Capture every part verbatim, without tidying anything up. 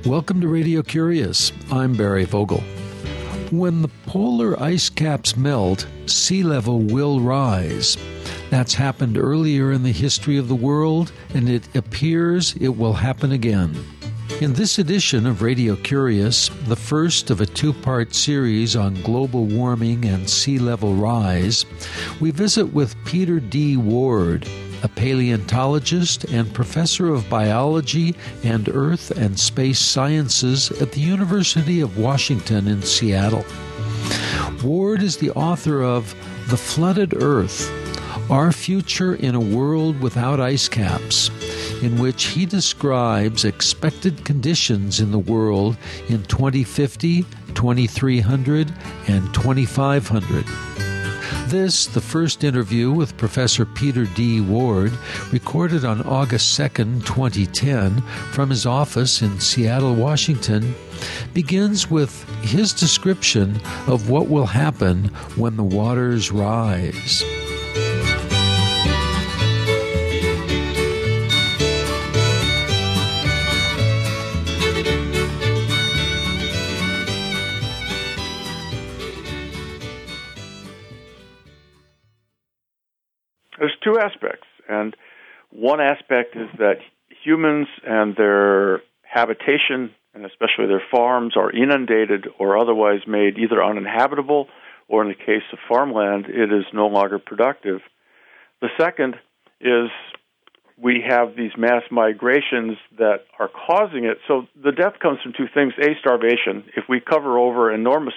Welcome to Radio Curious. I'm Barry Vogel. When the polar ice caps melt, sea level will rise. That's happened earlier in the history of the world, and it appears it will happen again. In this edition of Radio Curious, the first of a two-part series on global warming and sea level rise, we visit with Peter D. Ward, a paleontologist and professor of biology and earth and space sciences at the University of Washington in Seattle. Ward is the author of The Flooded Earth, Our Future in a World Without Ice Caps, in which he describes expected conditions in the world in twenty fifty, twenty-three hundred, and twenty-five hundred. This, the first interview with Professor Peter D. Ward, recorded on August second, twenty ten, from his office in Seattle, Washington, begins with his description of what will happen when the waters rise. There's two aspects, and one aspect is that humans and their habitation, and especially their farms, are inundated or otherwise made either uninhabitable, or in the case of farmland, it is no longer productive. The second is we have these mass migrations that are causing it. So the death comes from two things. A, starvation. If we cover over enormous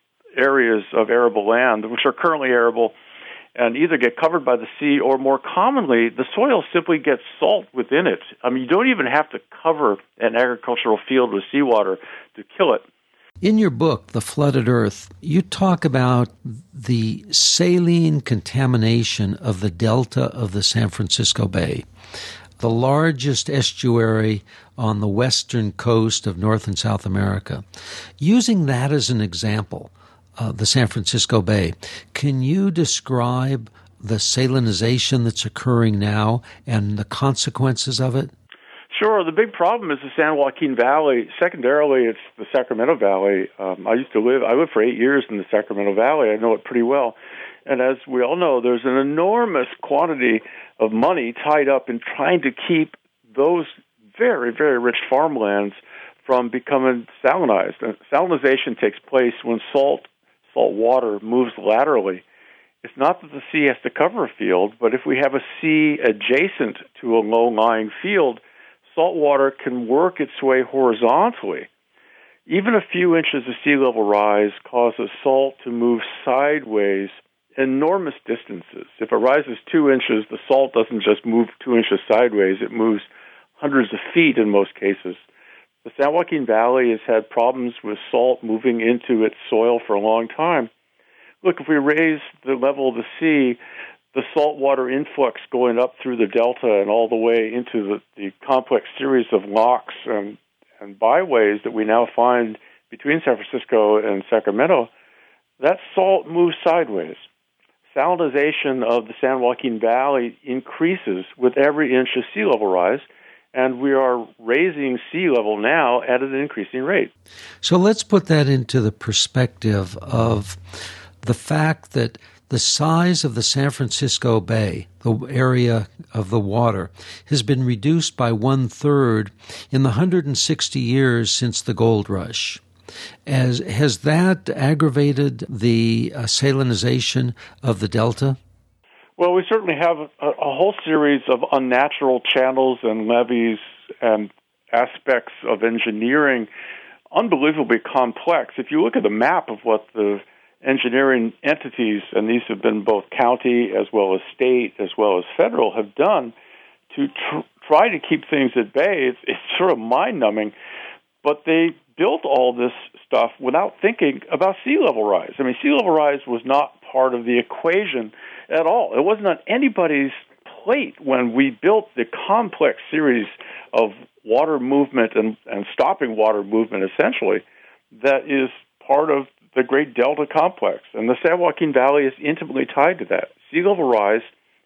areas of arable land, which are currently arable, and either get covered by the sea, or more commonly, the soil simply gets salt within it. I mean, you don't even have to cover an agricultural field with seawater to kill it. In your book, The Flooded Earth, you talk about the saline contamination of the delta of the San Francisco Bay, the largest estuary on the western coast of North and South America. Using that as an example, Uh, the San Francisco Bay. Can you describe the salinization that's occurring now and the consequences of it? Sure. The big problem is the San Joaquin Valley. Secondarily, it's the Sacramento Valley. Um, I used to live, I lived for eight years in the Sacramento Valley. I know it pretty well. And as we all know, there's an enormous quantity of money tied up in trying to keep those very, very rich farmlands from becoming salinized. And salinization takes place when salt Salt water moves laterally. It's not that the sea has to cover a field, but if we have a sea adjacent to a low-lying field, salt water can work its way horizontally. Even a few inches of sea level rise causes salt to move sideways enormous distances. If it rises two inches, the salt doesn't just move two inches sideways, it moves hundreds of feet in most cases. The San Joaquin Valley has had problems with salt moving into its soil for a long time. Look, if we raise the level of the sea, the saltwater influx going up through the delta and all the way into the, the complex series of locks and, and byways that we now find between San Francisco and Sacramento, that salt moves sideways. Salinization of the San Joaquin Valley increases with every inch of sea level rise, and we are raising sea level now at an increasing rate. So let's put that into the perspective of the fact that the size of the San Francisco Bay, the area of the water, has been reduced by one-third in the one hundred sixty years since the gold rush. As, has that aggravated the uh, salinization of the delta? Well, we certainly have a, a whole series of unnatural channels and levees and aspects of engineering, unbelievably complex. If you look at the map of what the engineering entities, and these have been both county as well as state as well as federal, have done to tr- try to keep things at bay, it's, it's sort of mind-numbing. But they built all this stuff without thinking about sea level rise. I mean, sea level rise was not part of the equation at all. It wasn't on anybody's plate when we built the complex series of water movement and, and stopping water movement, essentially, that is part of the Great Delta Complex. And the San Joaquin Valley is intimately tied to that. Sea level rise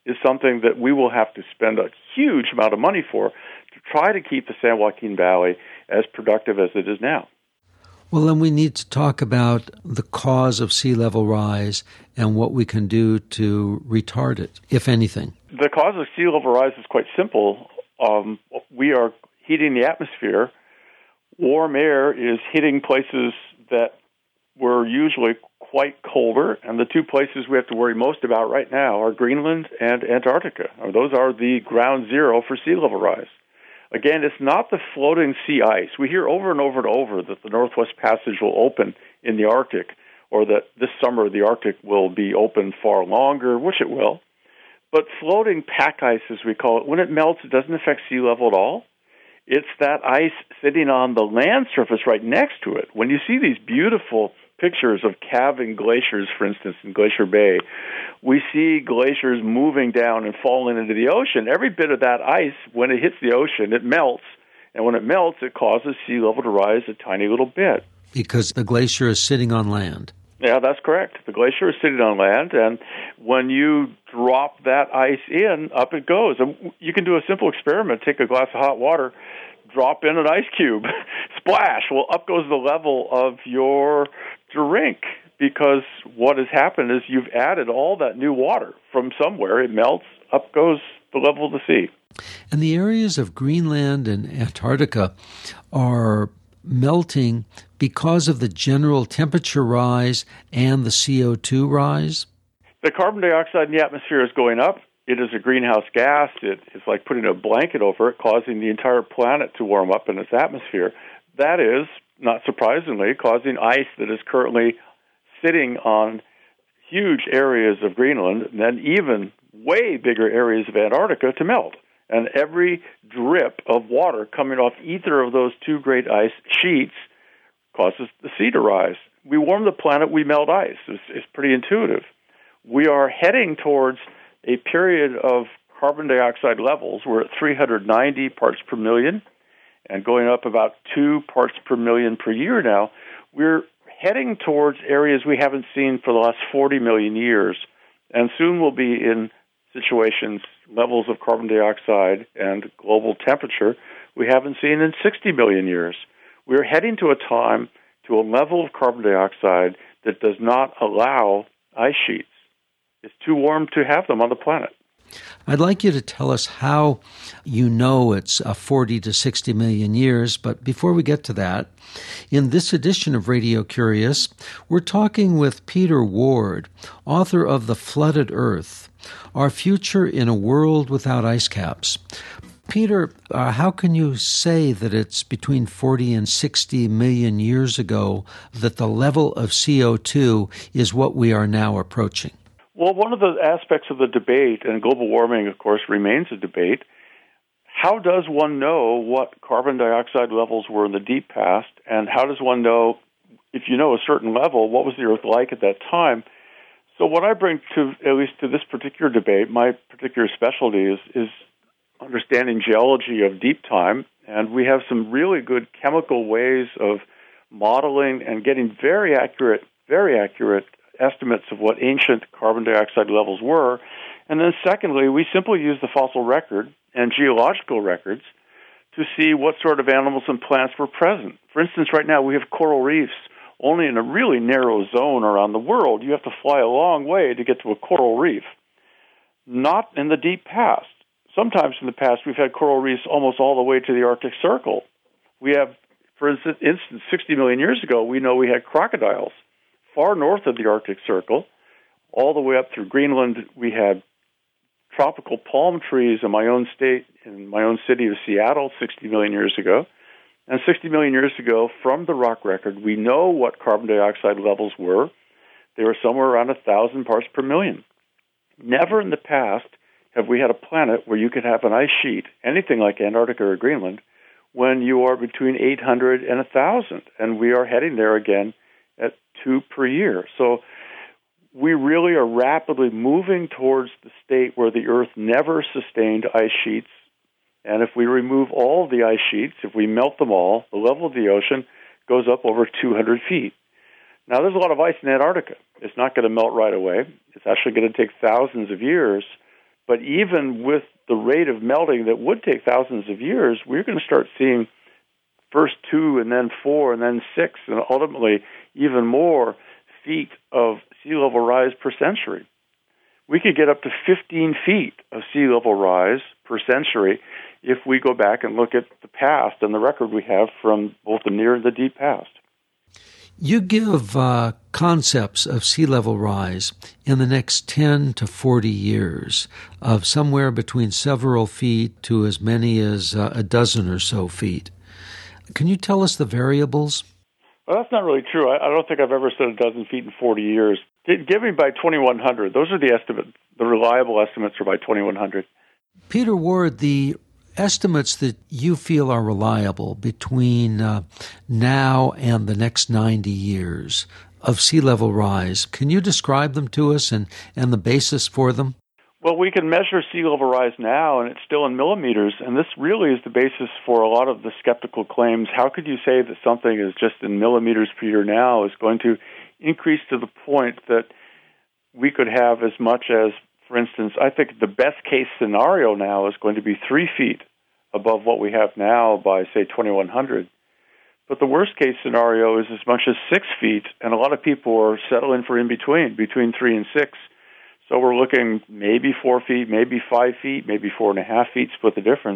is something that we will have to spend a huge amount of money for to try to keep the San Joaquin Valley as productive as it is now. Well, then we need to talk about the cause of sea level rise and what we can do to retard it, if anything. The cause of sea level rise is quite simple. Um, we are heating the atmosphere. Warm air is hitting places that were usually quite colder, and the two places we have to worry most about right now are Greenland and Antarctica. Those are the ground zero for sea level rise. Again, it's not the floating sea ice. We hear over and over and over that the Northwest Passage will open in the Arctic, or that this summer the Arctic will be open far longer, which it will. But floating pack ice, as we call it, when it melts, it doesn't affect sea level at all. It's that ice sitting on the land surface right next to it. When you see these beautiful pictures of calving glaciers, for instance, in Glacier Bay, we see glaciers moving down and falling into the ocean. Every bit of that ice, when it hits the ocean, it melts. And when it melts, it causes sea level to rise a tiny little bit. Because the glacier is sitting on land. Yeah, that's correct. The glacier is sitting on land, and when you drop that ice in, up it goes. And you can do a simple experiment. Take a glass of hot water, drop in an ice cube, splash. Well, up goes the level of your drink, because what has happened is you've added all that new water from somewhere. It melts, up goes the level of the sea. And the areas of Greenland and Antarctica are melting because of the general temperature rise and the C O two rise? The carbon dioxide in the atmosphere is going up. It is a greenhouse gas. It is like putting a blanket over it, causing the entire planet to warm up in its atmosphere. That is, not surprisingly, causing ice that is currently sitting on huge areas of Greenland and then even way bigger areas of Antarctica to melt. And every drip of water coming off either of those two great ice sheets causes the sea to rise. We warm the planet, we melt ice. It's, it's pretty intuitive. We are heading towards a period of carbon dioxide levels. We're at three hundred ninety parts per million and going up about two parts per million per year now. We're heading towards areas we haven't seen for the last forty million years, and soon we'll be in situations, levels of carbon dioxide and global temperature we haven't seen in sixty million years. We're heading to a time, to a level of carbon dioxide that does not allow ice sheets. It's too warm to have them on the planet. I'd like you to tell us how you know it's uh, forty to sixty million years, but before we get to that, in this edition of Radio Curious, we're talking with Peter Ward, author of The Flooded Earth, Our Future in a World Without Ice Caps. Peter, uh, how can you say that it's between forty and sixty million years ago that the level of C O two is what we are now approaching? Well, one of the aspects of the debate, and global warming, of course, remains a debate, how does one know what carbon dioxide levels were in the deep past, and how does one know, if you know a certain level, what was the Earth like at that time? So what I bring to, at least to this particular debate, my particular specialty is, is understanding geology of deep time, and we have some really good chemical ways of modeling and getting very accurate, very accurate estimates of what ancient carbon dioxide levels were. And then secondly, we simply use the fossil record and geological records to see what sort of animals and plants were present. For instance, right now we have coral reefs only in a really narrow zone around the world. You have to fly a long way to get to a coral reef. Not in the deep past. Sometimes in the past we've had coral reefs almost all the way to the Arctic Circle. We have, for instance, sixty million years ago, we know we had crocodiles far north of the Arctic Circle, all the way up through Greenland. We had tropical palm trees in my own state, in my own city of Seattle, sixty million years ago. And sixty million years ago, from the rock record, we know what carbon dioxide levels were. They were somewhere around one thousand parts per million. Never in the past have we had a planet where you could have an ice sheet, anything like Antarctica or Greenland, when you are between eight hundred and one thousand. And we are heading there again at two per year. So we really are rapidly moving towards the state where the Earth never sustained ice sheets. And if we remove all of the ice sheets, if we melt them all, the level of the ocean goes up over two hundred feet. Now, there's a lot of ice in Antarctica. It's not going to melt right away. It's actually going to take thousands of years But even with the rate of melting that would take thousands of years, we're going to start seeing first two and then four and then six and ultimately even more feet of sea level rise per century. We could get up to fifteen feet of sea level rise per century if we go back and look at the past and the record we have from both the near and the deep past. You give uh, concepts of sea level rise in the next ten to forty years of somewhere between several feet to as many as uh, a dozen or so feet. Can you tell us the variables? Well, that's not really true. I, I don't think I've ever said a dozen feet in forty years. Give me by twenty-one hundred. Those are the estimates. The reliable estimates are by twenty-one hundred. Peter Ward, the estimates that you feel are reliable between uh, now and the next ninety years of sea level rise, can you describe them to us and, and the basis for them? Well, we can measure sea level rise now, and it's still in millimeters, and this really is the basis for a lot of the skeptical claims. How could you say that something is just in millimeters per year now is going to increase to the point that we could have as much as, for instance, I think the best case scenario now is going to be three feet above what we have now by, say, twenty-one hundred. But the worst case scenario is as much as six feet, and a lot of people are settling for in between, between three and six. So we're looking maybe four feet, maybe five feet, maybe four and a half feet, split the difference.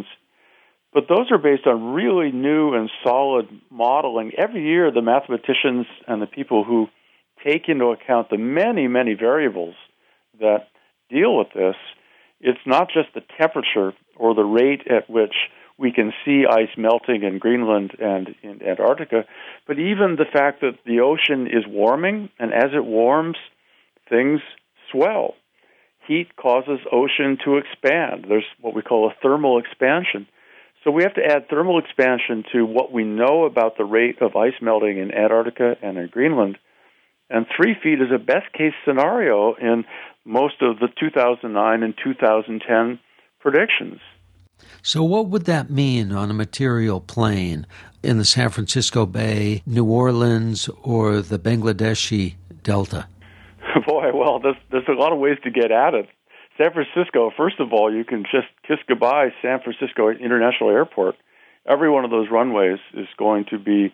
But those are based on really new and solid modeling. Every year, the mathematicians and the people who take into account the many, many variables that deal with this, it's not just the temperature or the rate at which we can see ice melting in Greenland and in Antarctica, but even the fact that the ocean is warming, and as it warms, things swell. Heat causes ocean to expand. There's what we call a thermal expansion. So we have to add thermal expansion to what we know about the rate of ice melting in Antarctica and in Greenland. And three feet is a best-case scenario in most of the two thousand nine and two thousand ten predictions. So what would that mean on a material plane in the San Francisco Bay, New Orleans, or the Bangladeshi Delta? Boy, well, there's, there's a lot of ways to get at it. San Francisco, first of all, you can just kiss goodbye San Francisco International Airport. Every one of those runways is going to be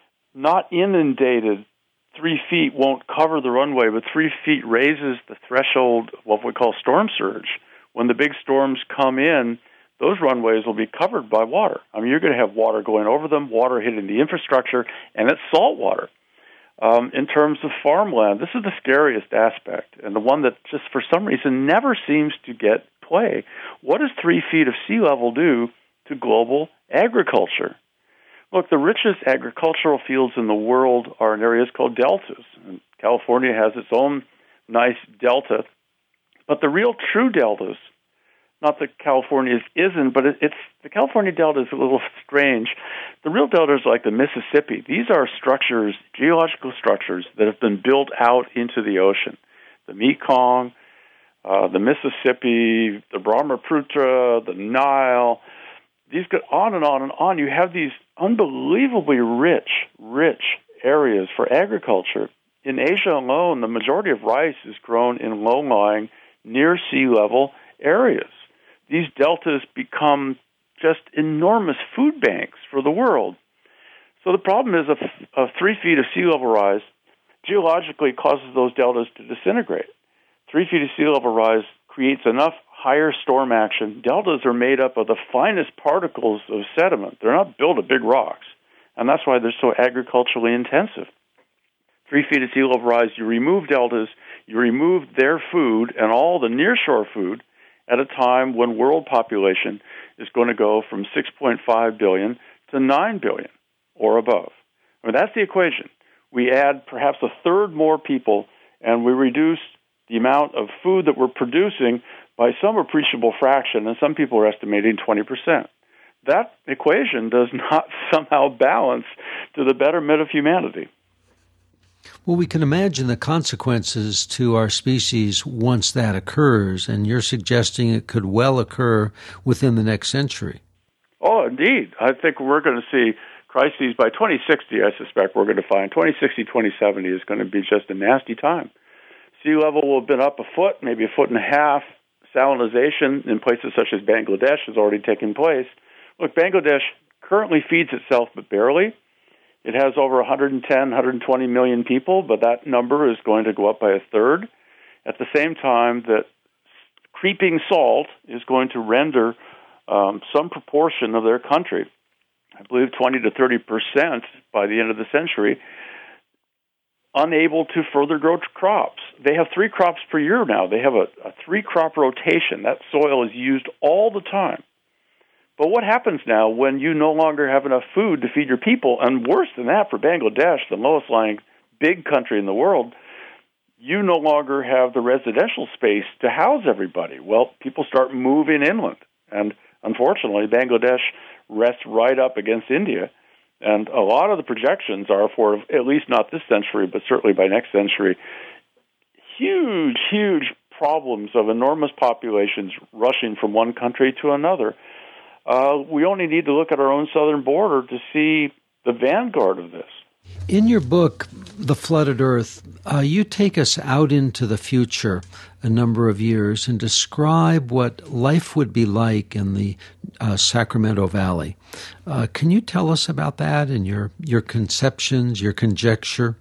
not inundated. Three feet won't cover the runway, but three feet raises the threshold of what we call storm surge. When the big storms come in, those runways will be covered by water. I mean, you're going to have water going over them, water hitting the infrastructure, and it's salt water. Um, in terms of farmland, this is the scariest aspect, and the one that just for some reason never seems to get play. What does three feet of sea level do to global agriculture? Look, the richest agricultural fields in the world are in areas called deltas. And California has its own nice delta, but the real true deltas, not that California's isn't, but it, it's the California Delta is a little strange. The real deltas like the Mississippi. These are structures, geological structures, that have been built out into the ocean. The Mekong, uh, the Mississippi, the Brahmaputra, the Nile. These go on and on and on. You have these unbelievably rich, rich areas for agriculture. In Asia alone, the majority of rice is grown in low-lying, near sea level areas. These deltas become just enormous food banks for the world. So the problem is a, a three feet of sea level rise geologically causes those deltas to disintegrate. Three feet of sea level rise creates enough higher storm action. Deltas are made up of the finest particles of sediment. They're not built of big rocks, and that's why they're so agriculturally intensive. Three feet of sea level rise, you remove deltas, you remove their food and all the nearshore food, at a time when world population is going to go from six point five billion to nine billion or above. I mean, that's the equation. We add perhaps a third more people, and we reduce the amount of food that we're producing by some appreciable fraction, and some people are estimating twenty percent. That equation does not somehow balance to the betterment of humanity. Well, we can imagine the consequences to our species once that occurs, and you're suggesting it could well occur within the next century. Oh, indeed. I think we're going to see crises by twenty sixty, I suspect we're going to find. twenty sixty, twenty seventy is going to be just a nasty time. Sea level will have been up a foot, maybe a foot and a half salinization in places such as Bangladesh has already taken place. Look, Bangladesh currently feeds itself, but barely. It has over one hundred ten, one hundred twenty million people, but that number is going to go up by a third. At the same time that creeping salt is going to render um, some proportion of their country, I believe twenty to thirty percent by the end of the century, unable to further grow crops. They have three crops per year now. They have a, a three-crop rotation. That soil is used all the time. But what happens now when you no longer have enough food to feed your people, and worse than that for Bangladesh, the lowest-lying big country in the world, you no longer have the residential space to house everybody. Well, people start moving inland. And unfortunately, Bangladesh rests right up against India. And a lot of the projections are for, at least not this century, but certainly by next century, huge, huge problems of enormous populations rushing from one country to another. Uh, we only need to look at our own southern border to see the vanguard of this. In your book, The Flooded Earth, uh, you take us out into the future a number of years and describe what life would be like in the uh, Sacramento Valley. Uh, can you tell us about that and your, your conceptions, your conjecture?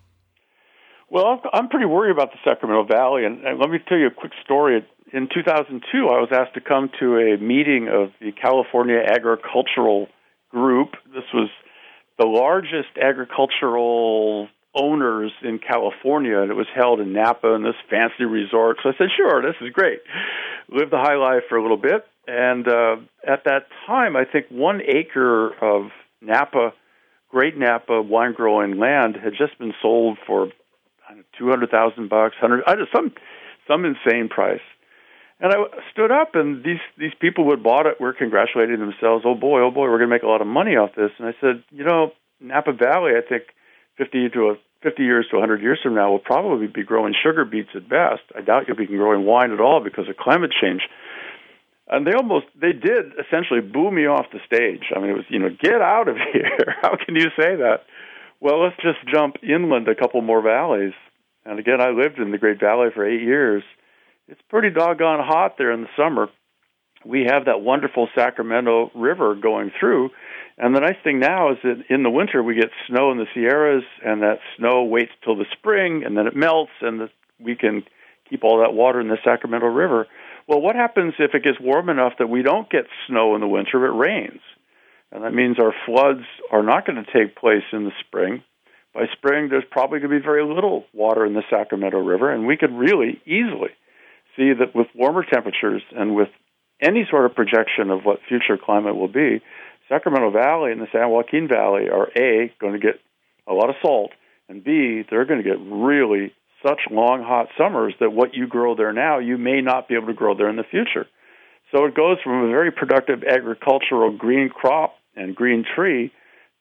Well, I'm pretty worried about the Sacramento Valley, and, and let me tell you a quick story. In two thousand two, I was asked to come to a meeting of the California Agricultural Group. This was the largest agricultural owners in California, and it was held in Napa in this fancy resort. So I said, sure, this is great. Lived the high life for a little bit. And uh, at that time, I think one acre of Napa, Great Napa wine-growing land had just been sold for two hundred thousand bucks, one hundred, I just some some insane price. And I stood up, and these, these people who had bought it were congratulating themselves, oh, boy, oh, boy, we're going to make a lot of money off this. And I said, you know, Napa Valley, I think fifty to a, fifty years to one hundred years from now will probably be growing sugar beets at best. I doubt you'll be growing wine at all because of climate change. And they almost, they did essentially boo me off the stage. I mean, it was, you know, get out of here. How can you say that? Well, let's just jump inland a couple more valleys. And again, I lived in the Great Valley for eight years. It's pretty doggone hot there in the summer. We have that wonderful Sacramento River going through. And the nice thing now is that in the winter we get snow in the Sierras, and that snow waits till the spring, and then it melts, and the, we can keep all that water in the Sacramento River. Well, what happens if it gets warm enough that we don't get snow in the winter, it rains? And that means our floods are not going to take place in the spring. By spring, there's probably going to be very little water in the Sacramento River, and we could really easily see that with warmer temperatures and with any sort of projection of what future climate will be, Sacramento Valley and the San Joaquin Valley are, A, going to get a lot of salt, and B, they're going to get really such long, hot summers that what you grow there now, you may not be able to grow there in the future. So it goes from a very productive agricultural green crop and green tree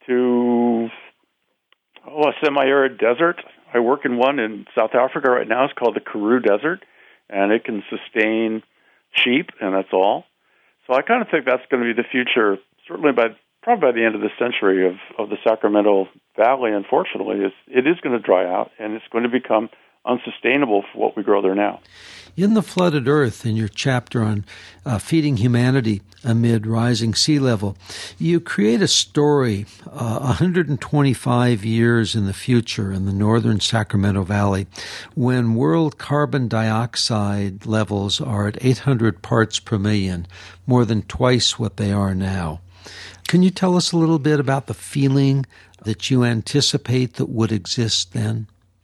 to oh, a semi-arid desert. I work in one in South Africa right now. It's called the Karoo Desert, and it can sustain sheep, and that's all. So I kind of think that's going to be the future, certainly by probably by the end of the century of, of the Sacramento Valley. Unfortunately, it's, it is going to dry out, and it's going to become unsustainable for what we grow there now. In The Flooded Earth, in your chapter on uh, feeding humanity amid rising sea level, you create a story uh, one hundred twenty-five years in the future in the northern Sacramento Valley when world carbon dioxide levels are at eight hundred parts per million, more than twice what they are now. Can you tell us a little bit about the feeling that you anticipate that would exist then?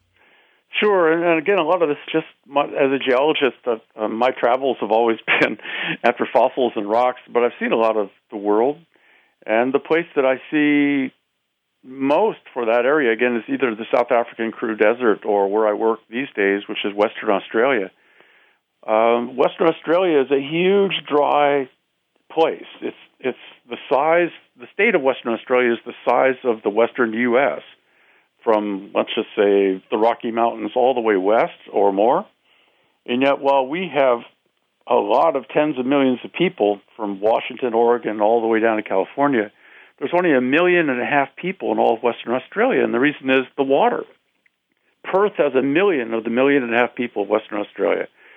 Sure, and again, a lot of this just, my, as a geologist, uh, uh, my travels have always been after fossils and rocks, but I've seen a lot of the world, and the place that I see most for that area, again, is either the South African Karoo Desert or where I work these days, which is Western Australia. Um, Western Australia is a huge, dry place. It's it's the size, the state of Western Australia is the size of the western U S, from, let's just say, the Rocky Mountains all the way west or more. And yet, while we have a lot of tens of millions of people from Washington, Oregon, all the way down to California, there's only a million and a half people in all of Western Australia, and the reason is the water. Perth has a million of the million and a half people of Western Australia.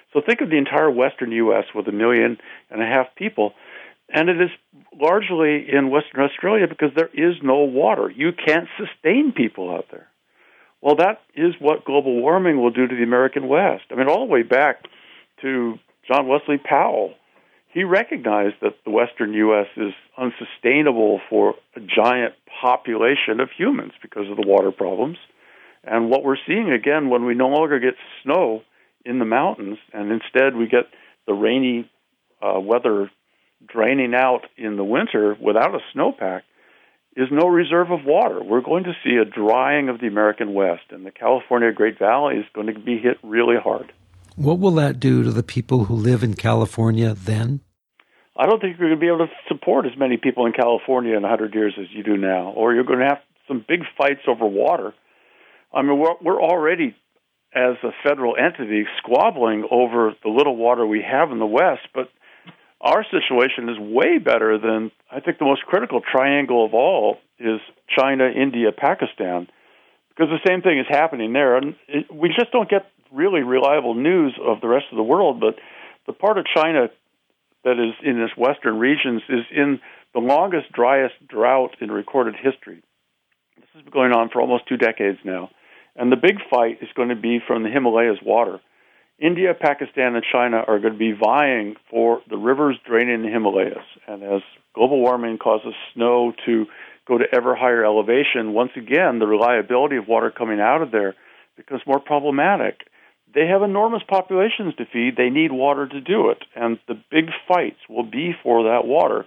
So think of the entire western U S with a million and a half people, and it is largely in Western Australia because there is no water. You can't sustain people out there. Well, that is what global warming will do to the American West. I mean, all the way back to John Wesley Powell, he recognized that the western U S is unsustainable for a giant population of humans because of the water problems. And what we're seeing, again, when we no longer get snow in the mountains and instead we get the rainy uh, weather draining out in the winter without a snowpack, is no reserve of water. We're going to see a drying of the American West, and the California Great Valley is going to be hit really hard. What will that do to the people who live in California then? I don't think you're going to be able to support as many people in California in one hundred years as you do now, or you're going to have some big fights over water. I mean, we're, we're already, as a federal entity, squabbling over the little water we have in the West, but our situation is way better than, I think the most critical triangle of all is China, India, Pakistan, because the same thing is happening there. And it, we just don't get really reliable news of the rest of the world, but the part of China that is in this western regions is in the longest, driest drought in recorded history. This has been going on for almost two decades now. And the big fight is going to be from the Himalayas water. India, Pakistan, and China are going to be vying for the rivers draining the Himalayas. And as global warming causes snow to go to ever higher elevation, once again, the reliability of water coming out of there becomes more problematic. They have enormous populations to feed. They need water to do it. And the big fights will be for that water.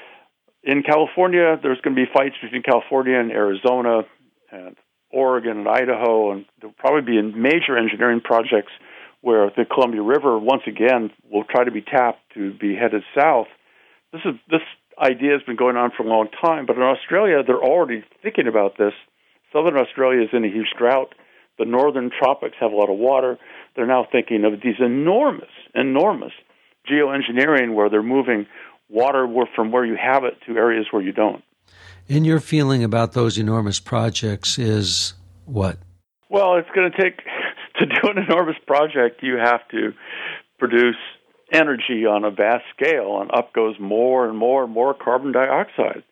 In California, there's going to be fights between California and Arizona and Oregon and Idaho, and there'll probably be major engineering projects where the Columbia River, once again, will try to be tapped to be headed south. This is this idea has been going on for a long time, but in Australia, they're already thinking about this. Southern Australia is in a huge drought. The northern tropics have a lot of water. They're now thinking of these enormous, enormous geoengineering where they're moving water from where you have it to areas where you don't. And your feeling about those enormous projects is what? Well, it's going to take... To do an enormous project, you have to produce energy on a vast scale, and up goes more and more and more carbon dioxide.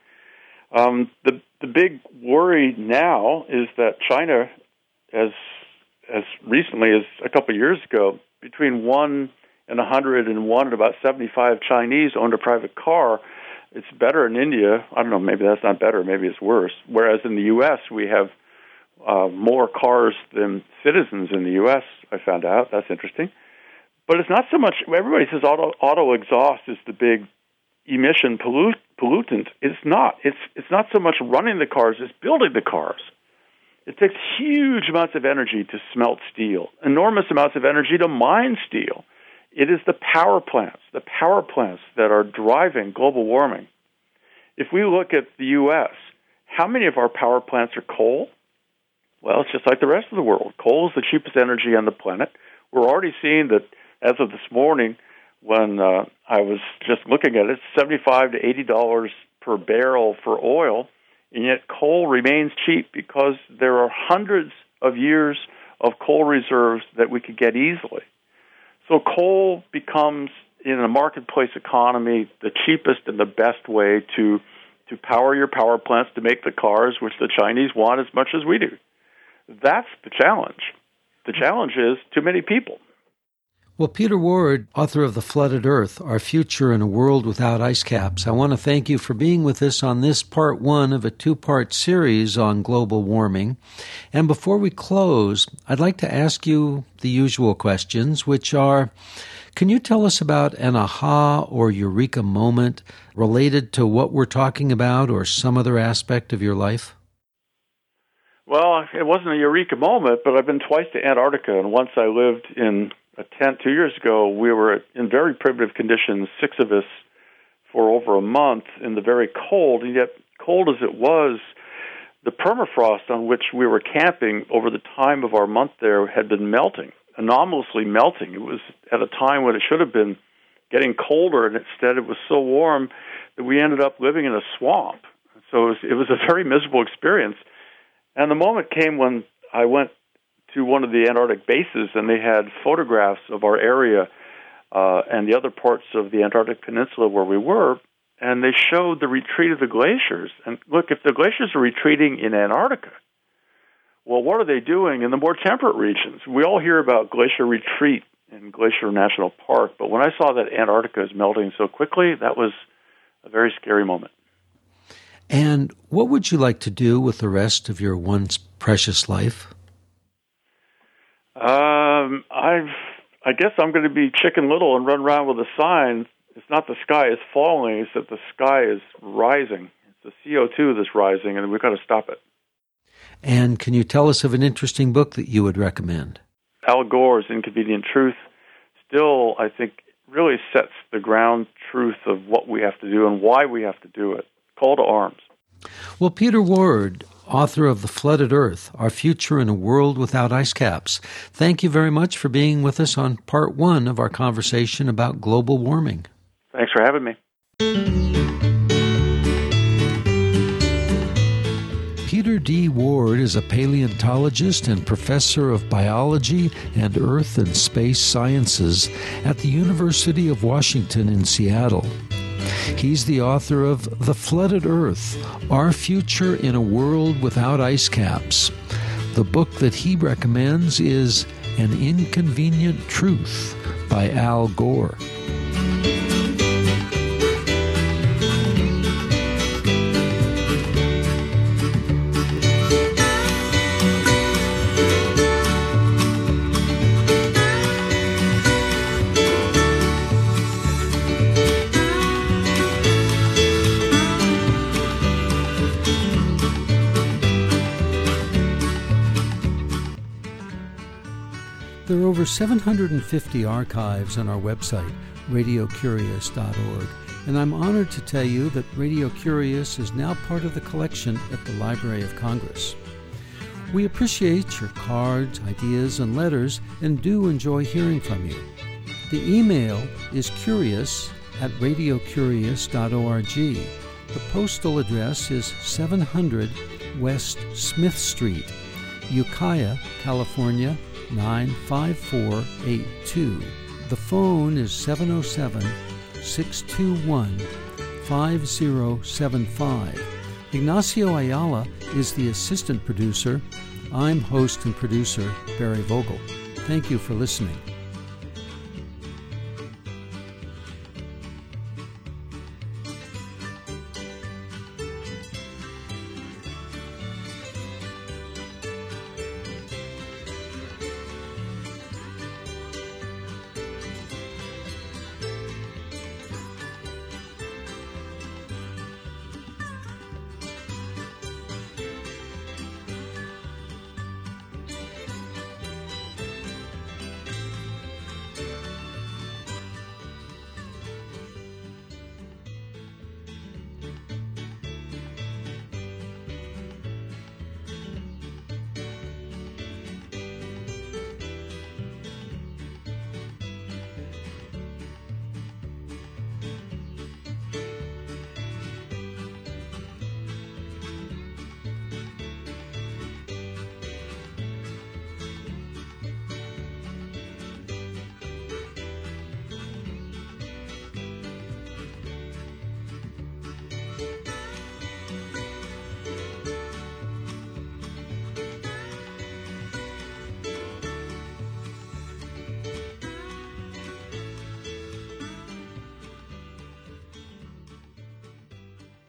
Um, the the big worry now is that China, as as recently as a couple of years ago, between one and a hundred and one and about seventy-five Chinese owned a private car. It's better in India. I don't know, maybe that's not better, maybe it's worse. Whereas in the U S, we have Uh, more cars than citizens in the U S, I found out. That's interesting. But it's not so much, everybody says auto, auto exhaust is the big emission pollut, pollutant. It's not. It's it's not so much running the cars, it's building the cars. It takes huge amounts of energy to smelt steel, enormous amounts of energy to mine steel. It is the power plants, the power plants that are driving global warming. If we look at the U S, how many of our power plants are coal? Well, it's just like the rest of the world. Coal is the cheapest energy on the planet. We're already seeing that as of this morning, when uh, I was just looking at it, seventy-five to eighty dollars per barrel for oil, and yet coal remains cheap because there are hundreds of years of coal reserves that we could get easily. So coal becomes, in a marketplace economy, the cheapest and the best way to, to power your power plants to make the cars, which the Chinese want as much as we do. That's the challenge. The challenge is too many people. Well, Peter Ward, author of The Flooded Earth, Our Future in a World Without Ice Caps, I want to thank you for being with us on this part one of a two-part series on global warming. And before we close, I'd like to ask you the usual questions, which are, can you tell us about an aha or eureka moment related to what we're talking about or some other aspect of your life? Well, it wasn't a eureka moment, but I've been twice to Antarctica, and once I lived in a tent two years ago. We were in very primitive conditions, six of us, for over a month in the very cold, and yet cold as it was, the permafrost on which we were camping over the time of our month there had been melting, anomalously melting. It was at a time when it should have been getting colder, and instead it was so warm that we ended up living in a swamp. So it was, it was a very miserable experience. And the moment came when I went to one of the Antarctic bases, and they had photographs of our area uh, and the other parts of the Antarctic Peninsula where we were, and they showed the retreat of the glaciers. And look, if the glaciers are retreating in Antarctica, well, what are they doing in the more temperate regions? We all hear about glacier retreat in Glacier National Park, but when I saw that Antarctica is melting so quickly, that was a very scary moment. And what would you like to do with the rest of your once precious life? Um, I've, I guess I'm going to be Chicken Little and run around with a sign. It's not the sky is falling, it's that the sky is rising. It's the C O two that's rising, and we've got to stop it. And can you tell us of an interesting book that you would recommend? Al Gore's Inconvenient Truth still, I think, really sets the ground truth of what we have to do and why we have to do it. Call to arms. Well, Peter Ward, author of The Flooded Earth, Our Future in a World Without Ice Caps, thank you very much for being with us on part one of our conversation about global warming. Thanks for having me. Peter D. Ward is a paleontologist and professor of biology and earth and space sciences at the University of Washington in Seattle. He's the author of The Flooded Earth, Our Future in a World Without Ice Caps. The book that he recommends is An Inconvenient Truth by Al Gore. There are over seven hundred fifty archives on our website, radio curious dot org, and I'm honored to tell you that Radio Curious is now part of the collection at the Library of Congress. We appreciate your cards, ideas, and letters, and do enjoy hearing from you. The email is curious at radio curious dot org. The postal address is seven hundred West Smith Street, Ukiah, California, nine five four eight two. The phone is seven oh seven, six two one, five oh seven five. Ignacio Ayala is the assistant producer. I'm host and producer Barry Vogel. Thank you for listening.